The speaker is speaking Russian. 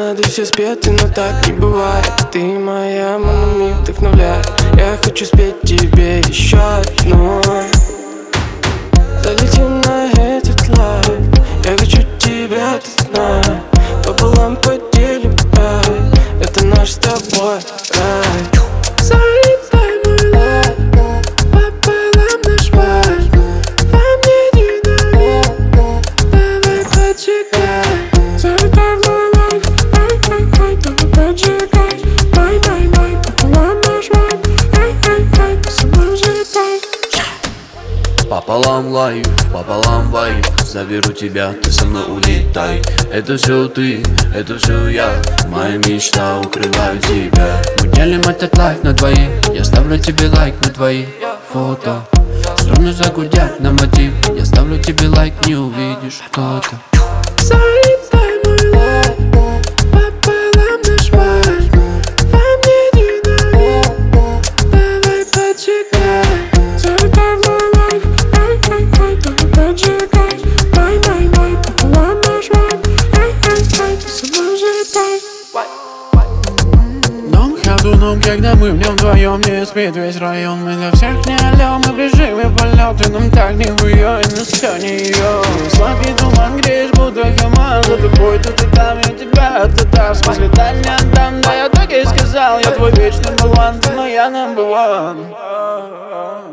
серенады все спеты, но так не бывает. Ты моя мама, вдохновляет. Я хочу спеть тебе еще одну. Залетим на этот лайв. Я хочу тебя, ты знаешь. Пополам поделим рай. Это наш с тобой рай. Залетай, мой лайв. Пополам наш вайб. Вам не динамит. Давай поджигай. Залетай в мой лайф. Ай-ай-ай, давай поджигай. Май-май-май, пополам наш вайб. Ай-ай-ай, ты со мной залетай. Пополам лайф, пополам вайб. Заберу тебя, ты со мной улетай. Это все ты, это все я. Моя мечта, укрываю тебя. Мы делим этот лайф на двоих. Я ставлю тебе лайк на твои фото. Струны загудят на мотив. Я ставлю тебе лайк, не увидишь кто-то. Залетай, мой лайф. Пополам наш вайб. Вам не динамит. Давай поджигай. Залетай в мой лайф. Ай-ай-ай, давай поджигай. Май-май-май, пополам наш вайб. Ай-ай-ай, ты со мной залетай. Дом ходуном, когда мы в нем вдвоем. Не спит весь район, мы для всех не алё. Мы в режиме полета, нам так не хуё. И нас всё не её. Сладкий туман греешь, будто хамам. За тобой тут и там, я тебя отдам. В смысле, да не отдам, да я так и сказал. Я твой вечный баланс, но я number one.